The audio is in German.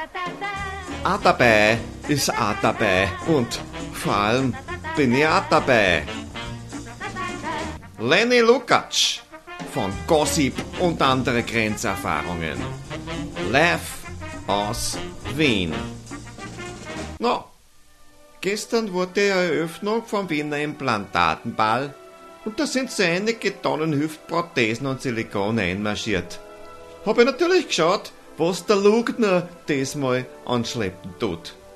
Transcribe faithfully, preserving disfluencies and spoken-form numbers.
Auch dabei ist auch dabei und vor allem bin ich auch dabei. Lenny Lukacs von Gossip und andere Grenzerfahrungen. Live aus Wien. Na, gestern wurde die Eröffnung vom Wiener Implantatenball und da sind so einige Tonnen Hüftprothesen und Silikone einmarschiert. Hab ich natürlich geschaut, was der Lugner diesmal anschleppen tut.